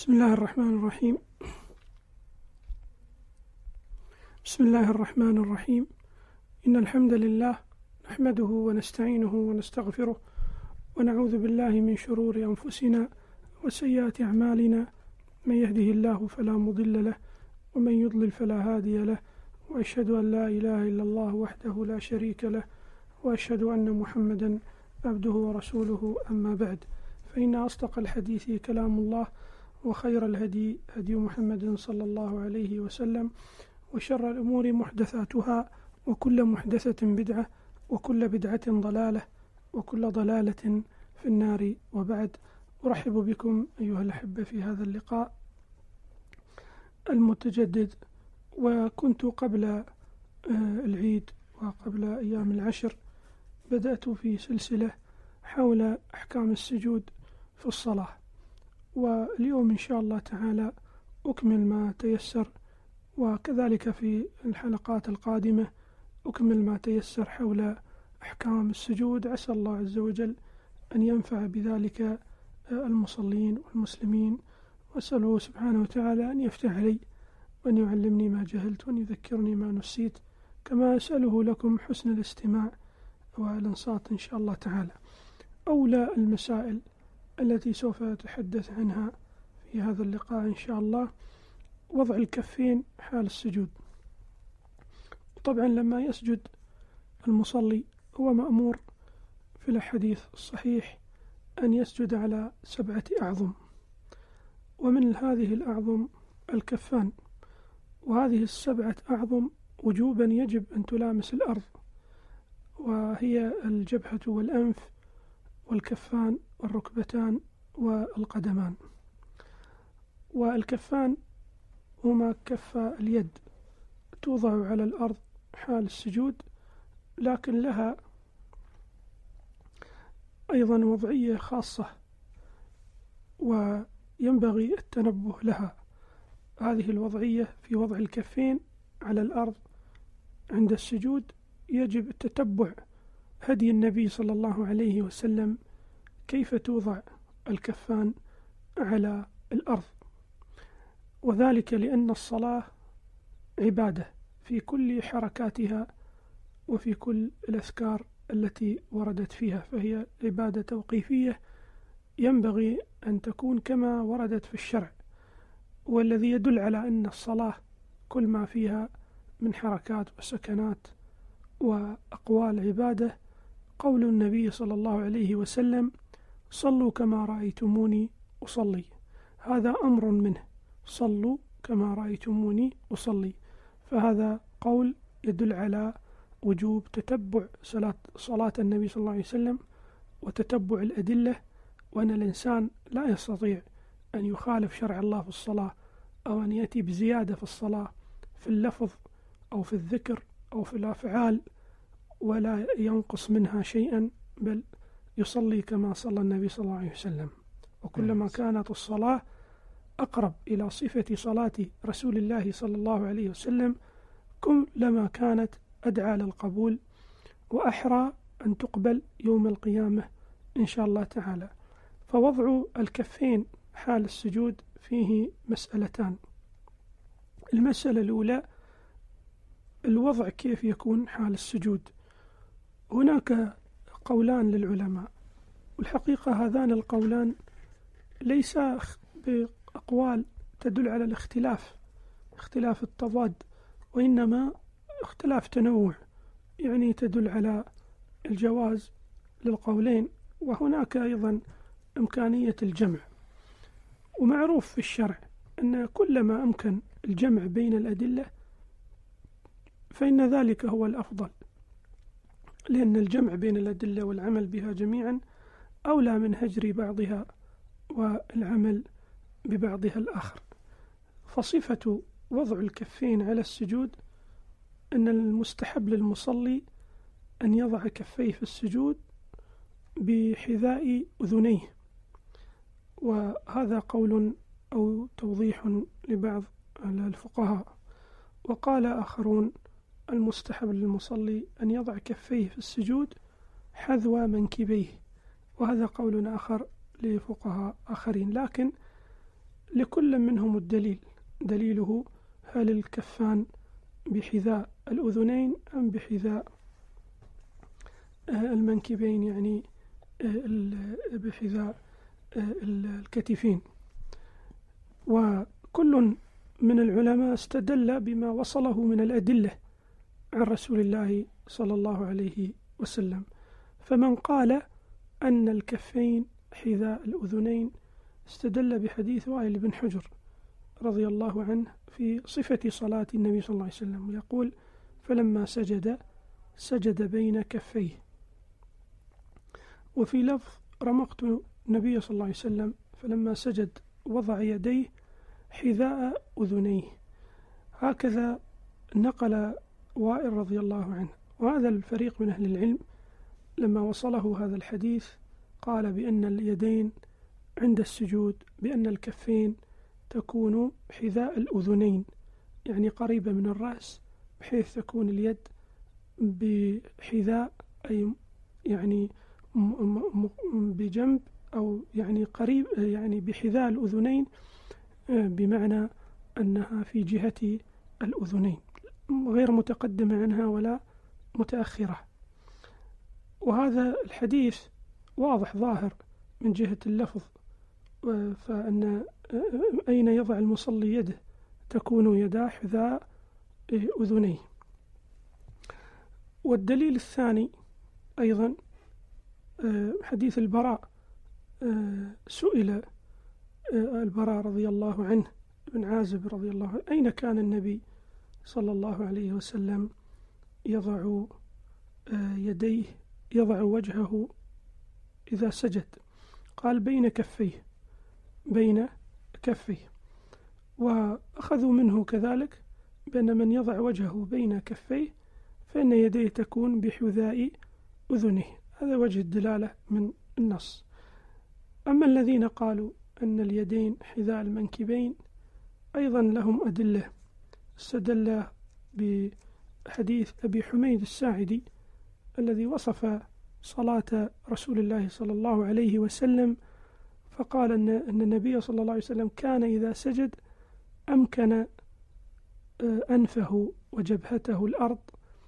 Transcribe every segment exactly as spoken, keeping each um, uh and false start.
بسم الله الرحمن الرحيم بسم الله الرحمن الرحيم إن الحمد لله نحمده ونستعينه ونستغفره ونعوذ بالله من شرور أنفسنا وسيئات أعمالنا، من يهده الله فلا مضل له ومن يضلل فلا هادي له، وأشهد أن لا إله إلا الله وحده لا شريك له، وأشهد أن محمدا عبده ورسوله. أما بعد، فإن أصدق الحديث كلام الله، وخير الهدي هدي محمد صلى الله عليه وسلم، وشر الأمور محدثاتها، وكل محدثة بدعة، وكل بدعة ضلالة، وكل ضلالة في النار. وبعد، أرحب بكم أيها الأحبة في هذا اللقاء المتجدد. وكنت قبل العيد وقبل أيام العشر بدأت في سلسلة حول أحكام السجود في الصلاة، واليوم إن شاء الله تعالى أكمل ما تيسر، وكذلك في الحلقات القادمة أكمل ما تيسر حول أحكام السجود. عسى الله عز وجل أن ينفع بذلك المصلين والمسلمين، وأسأله سبحانه وتعالى أن يفتح علي وأن يعلمني ما جهلت وأن يذكرني ما نسيت، كما أسأله لكم حسن الاستماع والانصات إن شاء الله تعالى. أولى المسائل التي سوف أتحدث عنها في هذا اللقاء إن شاء الله وضع الكفين حال السجود. طبعا لما يسجد المصلي هو مأمور في الحديث الصحيح أن يسجد على سبعة أعظم، ومن هذه الأعظم الكفان، وهذه السبعة أعظم وجوبا يجب أن تلامس الأرض، وهي الجبهة والأنف والكفان والركبتان والقدمان. والكفان هما كف اليد توضع على الأرض حال السجود، لكن لها أيضا وضعية خاصة وينبغي التنبه لها. هذه الوضعية في وضع الكفين على الأرض عند السجود يجب التتبع هدي النبي صلى الله عليه وسلم كيف توضع الكفان على الأرض، وذلك لأن الصلاة عبادة في كل حركاتها وفي كل الأذكار التي وردت فيها، فهي عبادة توقيفية ينبغي أن تكون كما وردت في الشرع، والذي يدل على أن الصلاة كل ما فيها من حركات وسكنات وأقوال عبادة قول النبي صلى الله عليه وسلم: صلوا كما رأيتموني أصلي. هذا أمر منه، صلوا كما رأيتموني أصلي، فهذا قول يدل على وجوب تتبع صلاة, صلاة النبي صلى الله عليه وسلم وتتبع الأدلة، وأن الإنسان لا يستطيع أن يخالف شرع الله في الصلاة أو أن يأتي بزيادة في الصلاة في اللفظ أو في الذكر أو في الأفعال ولا ينقص منها شيئا، بل يصلي كما صلى النبي صلى الله عليه وسلم. وكلما كانت الصلاة أقرب إلى صفة صلاة رسول الله صلى الله عليه وسلم كلما كانت أدعى للقبول وأحرى أن تقبل يوم القيامة إن شاء الله تعالى. فوضع الكفين حال السجود فيه مسألتان. المسألة الأولى الوضع كيف يكون حال السجود. هناك قولان للعلماء، والحقيقة هذان القولان ليس بأقوال تدل على الاختلاف اختلاف التضاد، وإنما اختلاف تنوع، يعني تدل على الجواز للقولين، وهناك أيضا إمكانية الجمع. ومعروف في الشرع أن كلما أمكن الجمع بين الأدلة فإن ذلك هو الأفضل، لأن الجمع بين الأدلة والعمل بها جميعا أولى من هجر بعضها والعمل ببعضها الآخر. فصفة وضع الكفين على السجود أن المستحب للمصلي أن يضع كفيه في السجود بحذاء أذنيه، وهذا قول أو توضيح لبعض الفقهاء. وقال آخرون المستحب للمصلي أن يضع كفيه في السجود حذو منكبيه، وهذا قول آخر لفقهاء آخرين. لكن لكل منهم الدليل، دليله هل الكفان بحذاء الأذنين أم بحذاء المنكبين، يعني بحذاء الكتفين. وكل من العلماء استدل بما وصله من الأدلة عن رسول الله صلى الله عليه وسلم. فمن قال أن الكفين حذاء الأذنين استدل بحديث وائل بن حجر رضي الله عنه في صفة صلاة النبي صلى الله عليه وسلم، يقول: فلما سجد سجد بين كفيه. وفي لفظ: رمقت النبي صلى الله عليه وسلم فلما سجد وضع يديه حذاء أذنيه. هكذا نقل وائل رضي الله عنه. وهذا الفريق من أهل العلم لما وصله هذا الحديث قال بأن اليدين عند السجود، بأن الكفين تكون حذاء الأذنين، يعني قريبة من الرأس، بحيث تكون اليد بحذاء أي يعني بجنب أو يعني قريب، يعني بحذاء الأذنين، بمعنى أنها في جهة الأذنين غير متقدمة عنها ولا متأخرة. وهذا الحديث واضح ظاهر من جهة اللفظ، فأن أين يضع المصلي يده تكون يداه حذاء أذنيه. والدليل الثاني أيضا حديث البراء. سئل البراء رضي الله عنه بن عازب رضي الله عنه: أين كان النبي صلى الله عليه وسلم يضع يديه، يضع وجهه إذا سجد؟ قال: بين كفيه، بين كفيه. وأخذوا منه كذلك بأن من يضع وجهه بين كفيه فإن يديه تكون بحذاء أذنه. هذا وجه الدلالة من النص. أما الذين قالوا أن اليدين حذاء المنكبين أيضا لهم أدلة. استدل بحديث أبي حميد الساعدي الذي وصف صلاة رسول الله صلى الله عليه وسلم، فقال أن أن النبي صلى الله عليه وسلم كان إذا سجد أمكن أنفه وجبهته الأرض،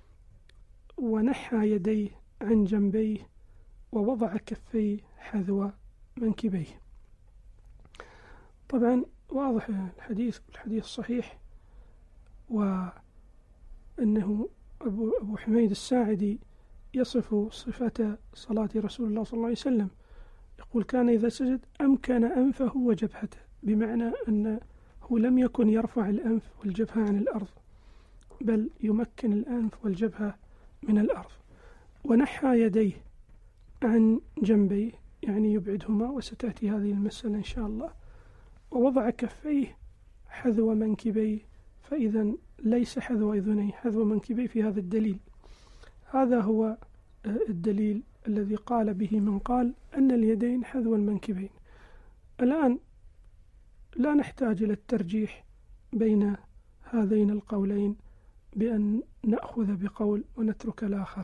ونحى يديه عن جنبيه، ووضع كفيه حذو منكبيه. طبعا واضح الحديث الحديث صحيح، وأنه أبو, أبو حميد الساعدي يصف صفة صلاة رسول الله صلى الله عليه وسلم، يقول: كان إذا سجد أمكن أنفه وجبهته، بمعنى أنه لم يكن يرفع الأنف والجبهة عن الأرض، بل يمكن الأنف والجبهة من الأرض، ونحى يديه عن جنبيه، يعني يبعدهما، وستأتي هذه المسألة إن شاء الله، ووضع كفيه حذو منكبيه. فإذا ليس حذو أذنيه، حذو منكبيه في هذا الدليل. هذا هو الدليل الذي قال به من قال أن اليدين حذو المنكبين. الآن لا نحتاج إلى الترجيح بين هذين القولين بأن نأخذ بقول ونترك الآخر،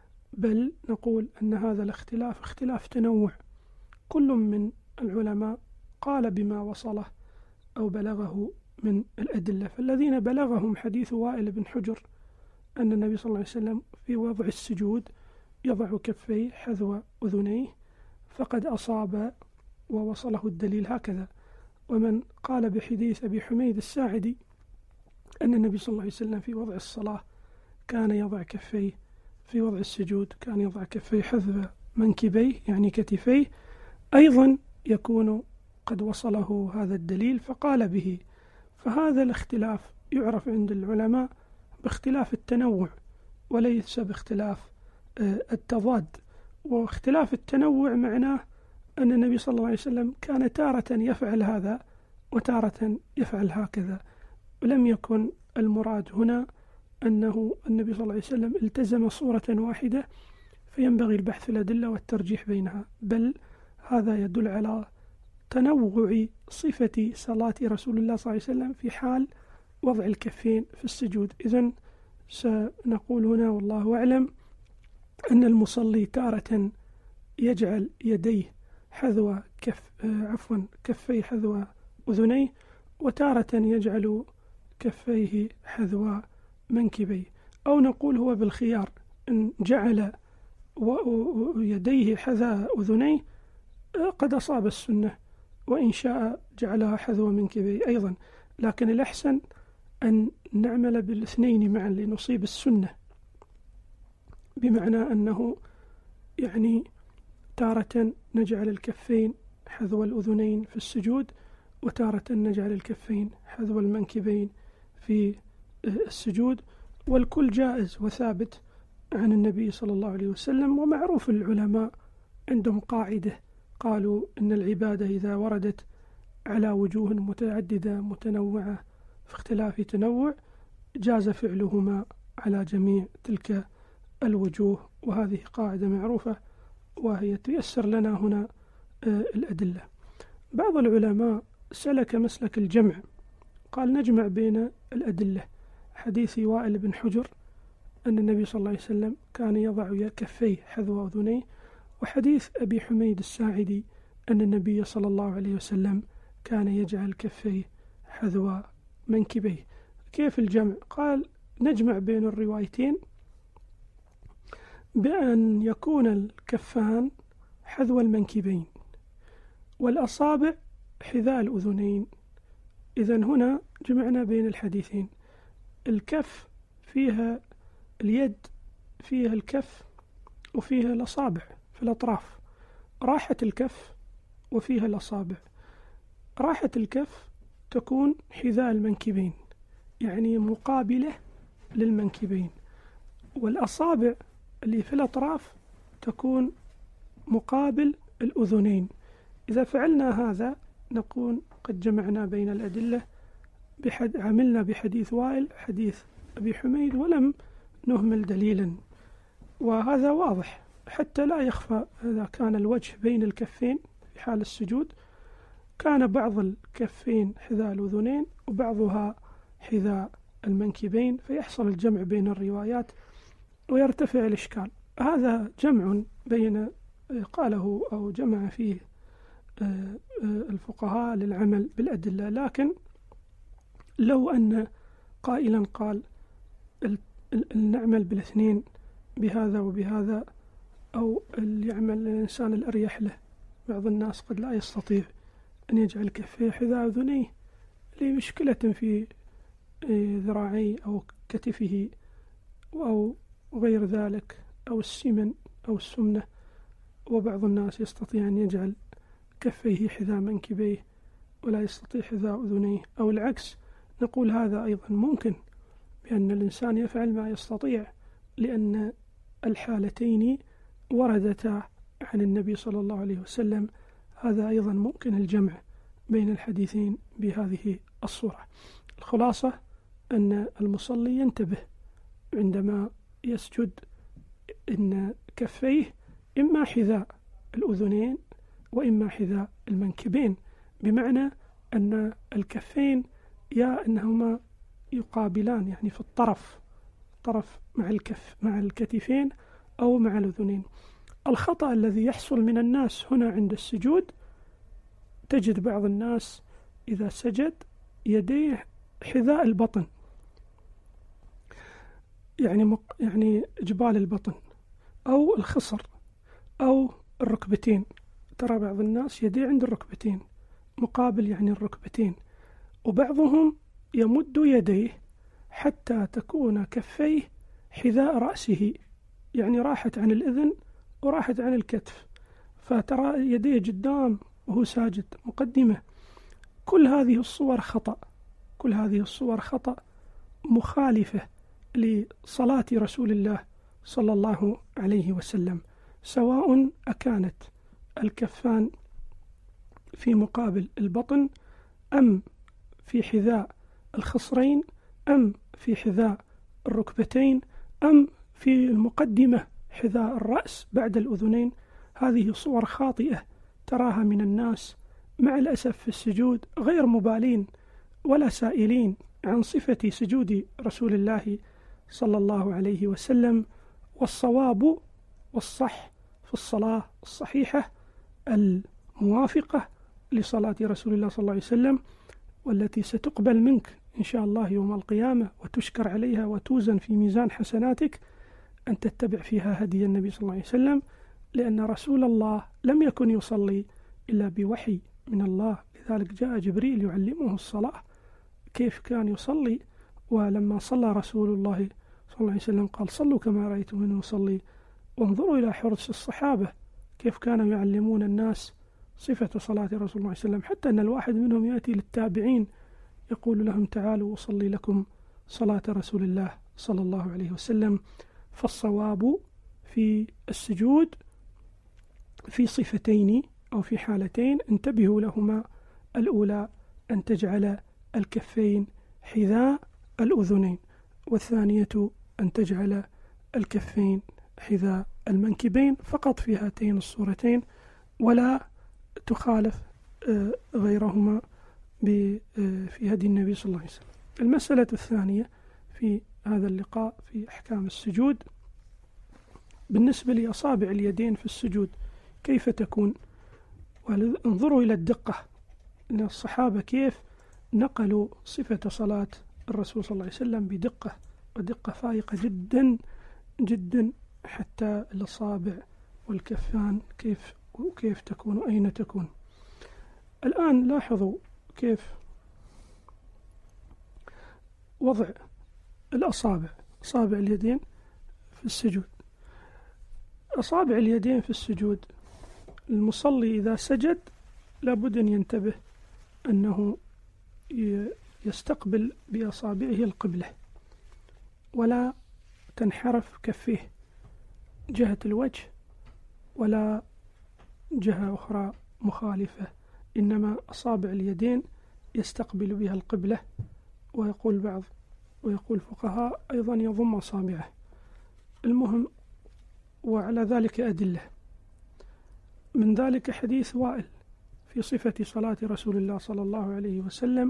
بل نقول أن هذا الاختلاف اختلاف تنوع، كل من العلماء قال بما وصله أو بلغه من الأدلة. فالذين بلغهم حديث وائل بن حجر أن النبي صلى الله عليه وسلم في وضع السجود يضع كفيه حذو أذنيه فقد أصاب ووصله الدليل هكذا. ومن قال بحديث أبي حميد الساعدي أن النبي صلى الله عليه وسلم في وضع الصلاة كان يضع كفيه، في وضع السجود كان يضع كفيه حذو منكبيه يعني كتفيه، أيضا يكون قد وصله هذا الدليل فقال به. فهذا الاختلاف يعرف عند العلماء باختلاف التنوع وليس باختلاف التضاد. واختلاف التنوع معناه أن النبي صلى الله عليه وسلم كان تارة يفعل هذا وتارة يفعل هكذا، ولم يكن المراد هنا أنه النبي صلى الله عليه وسلم التزم صورة واحدة فينبغي البحث في الأدلة والترجيح بينها، بل هذا يدل على تنوع صفة صلاة رسول الله صلى الله عليه وسلم في حال وضع الكفين في السجود. إذن سنقول هنا والله أعلم أن المصلي تارة يجعل يديه حذو كف عفوا كفي حذو أذنيه، وتارة يجعل كفيه حذو منكبيه، أو نقول هو بالخيار، إن جعل يديه حذاء أذنيه قد أصاب السنة، وإن شاء جعلها حذو منكبيه أيضا، لكن الأحسن أن نعمل بالاثنين معا لنصيب السنة، بمعنى أنه يعني تارة نجعل الكفين حذو الأذنين في السجود، وتارة نجعل الكفين حذو المنكبين في السجود، والكل جائز وثابت عن النبي صلى الله عليه وسلم. ومعروف العلماء عندهم قاعدة، قالوا إن العبادة إذا وردت على وجوه متعددة متنوعة في اختلاف تنوع جاز فعلهما على جميع تلك الوجوه، وهذه قاعدة معروفة وهي تيسر لنا هنا الأدلة. بعض العلماء سلك مسلك الجمع، قال نجمع بين الأدلة، حديث وائل بن حجر أن النبي صلى الله عليه وسلم كان يضع كفيه حذو أذنيه، وحديث أبي حميد الساعدي أن النبي صلى الله عليه وسلم كان يجعل كفيه حذو منكبيه. كيف الجمع؟ قال نجمع بين الروايتين بأن يكون الكفان حذو المنكبين والأصابع حذاء الأذنين. إذن هنا جمعنا بين الحديثين، الكف فيها اليد، فيها الكف وفيها الأصابع في الأطراف، راحة الكف وفيها الأصابع. راحة الكف تكون حذاء المنكبين، يعني مقابلة للمنكبين، والأصابع اللي في الأطراف تكون مقابل الأذنين. إذا فعلنا هذا نكون قد جمعنا بين الأدلة، بحد عملنا بحديث وائل حديث أبي حميد ولم نهمل دليلا، وهذا واضح حتى لا يخفى. إذا كان الوجه بين الكفين في حال السجود، كان بعض الكفين حذاء الأذنين وبعضها حذاء المنكبين، فيحصل الجمع بين الروايات ويرتفع الإشكال. هذا جمع بين قاله أو جمع فيه الفقهاء للعمل بالأدلة. لكن لو أن قائلا قال نعمل بالاثنين بهذا وبهذا، أو يعمل الإنسان الأريح له، بعض الناس قد لا يستطيع أن يجعل كفيه حذاء أذنيه لمشكلة في ذراعي أو كتفه أو غير ذلك، أو السمن أو السمنة، وبعض الناس يستطيع أن يجعل كفيه حذاء منكبيه ولا يستطيع حذاء أذنيه، أو العكس. نقول هذا أيضا ممكن، بأن الإنسان يفعل ما يستطيع، لأن الحالتين وردتا عن النبي صلى الله عليه وسلم. هذا أيضا ممكن الجمع بين الحديثين بهذه الصورة. الخلاصة أن المصلي ينتبه عندما يسجد، إن كفيه إما حذاء الأذنين وإما حذاء المنكبين، بمعنى أن الكفين يا أنهما يقابلان، يعني في الطرف طرف مع الكف مع الكتفين أو مع الأذنين. الخطأ الذي يحصل من الناس هنا عند السجود، تجد بعض الناس إذا سجد يديه حذاء البطن، يعني مق... يعني جبال البطن أو الخصر أو الركبتين. ترى بعض الناس يديه عند الركبتين مقابل يعني الركبتين، وبعضهم يمد يديه حتى تكون كفيه حذاء رأسه، يعني راحت عن الأذن وراحت عن الكتف، فترى يديه قدام وهو ساجد مقدمة. كل هذه الصور خطأ، كل هذه الصور خطأ مخالفة لصلاة رسول الله صلى الله عليه وسلم، سواء أكانت الكفان في مقابل البطن أم في حذاء الخصرين أم في حذاء الركبتين أم في المقدمة حذاء الرأس بعد الأذنين. هذه صور خاطئة تراها من الناس مع الأسف في السجود، غير مبالين ولا سائلين عن صفة سجود رسول الله صلى الله عليه وسلم. والصواب والصح في الصلاة الصحيحة الموافقة لصلاة رسول الله صلى الله عليه وسلم والتي ستقبل منك إن شاء الله يوم القيامة وتشكر عليها وتوزن في ميزان حسناتك، أن تتبع فيها هدي النبي صلى الله عليه وسلم، لأن رسول الله لم يكن يصلي إلا بوحي من الله، لذلك جاء جبريل يعلمه الصلاة كيف كان يصلي. ولما صلى رسول الله صلى الله عليه وسلم قال صلوا كما رأيتموني يصلي. وانظروا إلى حرص الصحابة كيف كانوا يعلمون الناس صفة صلاة رسول الله صلى الله عليه وسلم، حتى أن الواحد منهم يأتي للتابعين يقول لهم تعالوا أصلي لكم صلاة رسول الله صلى الله عليه وسلم. فالصواب في السجود في صفتين أو في حالتين انتبهوا لهما. الأولى أن تجعل الكفين حذاء الأذنين، والثانية أن تجعل الكفين حذاء المنكبين، فقط في هاتين الصورتين، ولا تخالف غيرهما في هدي النبي صلى الله عليه وسلم. المسألة الثانية في هذا اللقاء في أحكام السجود بالنسبة لأصابع اليدين في السجود كيف تكون. وانظروا إلى الدقة أن الصحابة كيف نقلوا صفة صلاة الرسول صلى الله عليه وسلم بدقة ودقة فائقة جدا جدا، حتى الأصابع والكفان كيف وكيف تكون وأين تكون. الآن لاحظوا كيف وضع الأصابع أصابع اليدين في السجود. أصابع اليدين في السجود المصلي إذا سجد لابد أن ينتبه أنه يستقبل بأصابعه القبلة، ولا تنحرف كفيه جهة الوجه ولا جهة أخرى مخالفة، إنما أصابع اليدين يستقبل بها القبلة. ويقول بعض ويقول فقهاء أيضا يضم أصابعه. المهم، وعلى ذلك أدلة، من ذلك حديث وائل في صفة صلاة رسول الله صلى الله عليه وسلم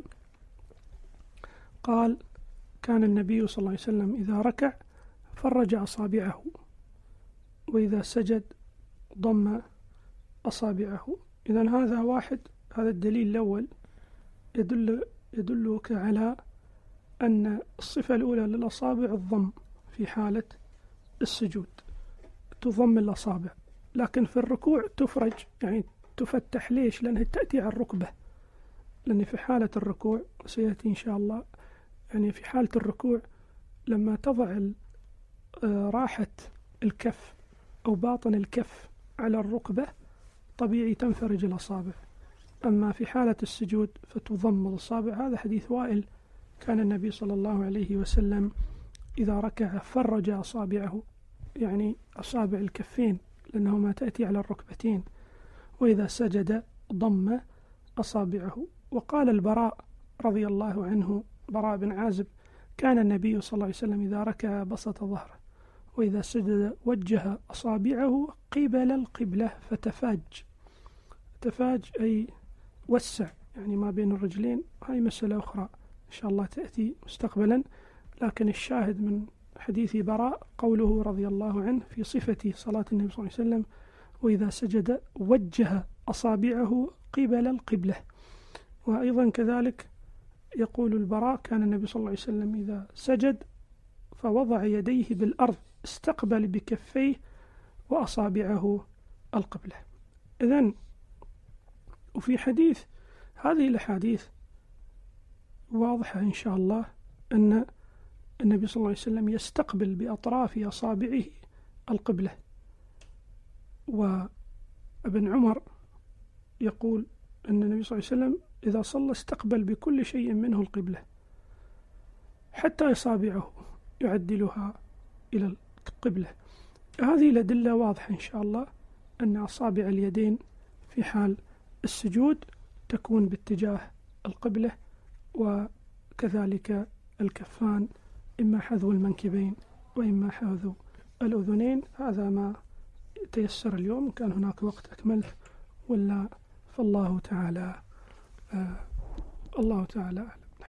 قال كان النبي صلى الله عليه وسلم إذا ركع فرج أصابعه، وإذا سجد ضم أصابعه. إذن هذا واحد، هذا الدليل الأول يدل يدلك على أن الصفة الأولى للأصابع الضم في حالة السجود، تضم الأصابع، لكن في الركوع تفرج، يعني تفتح. ليش؟ لأنها تأتي على الركبة، لأن في حالة الركوع سيأتي إن شاء الله، يعني في حالة الركوع لما تضع راحة الكف أو باطن الكف على الركبة طبيعي تنفرج الأصابع. أما في حالة السجود فتضم الأصابع. هذا حديث وائل كان النبي صلى الله عليه وسلم إذا ركع فرج أصابعه، يعني أصابع الكفين لأنهما تأتي على الركبتين، وإذا سجد ضم أصابعه. وقال البراء رضي الله عنه، براء بن عازب، كان النبي صلى الله عليه وسلم إذا ركع بسط ظهره، وإذا سجد وجه أصابعه قبل القبلة فتفاج. تفاج أي وسع، يعني ما بين الرجلين. هاي مسألة أخرى إن شاء الله تأتي مستقبلا، لكن الشاهد من حديث براء قوله رضي الله عنه في صفة صلاة النبي صلى الله عليه وسلم وإذا سجد وجه أصابعه قبل القبلة. وأيضا كذلك يقول البراء كان النبي صلى الله عليه وسلم إذا سجد فوضع يديه بالأرض استقبل بكفيه وأصابعه القبلة. إذن وفي حديث، هذه الأحاديث واضحة إن شاء الله أن النبي صلى الله عليه وسلم يستقبل بأطراف أصابعه القبلة. وابن عمر يقول أن النبي صلى الله عليه وسلم إذا صلى استقبل بكل شيء منه القبلة حتى أصابعه يعدلها إلى القبلة. هذه الأدلة واضحة إن شاء الله أن أصابع اليدين في حال السجود تكون باتجاه القبلة، وكذلك الكفان إما حذو المنكبين وإما حذو الأذنين. هذا ما تيسر اليوم، كان هناك وقت أكمل ولا فالله تعالى آه الله تعالى أعلم.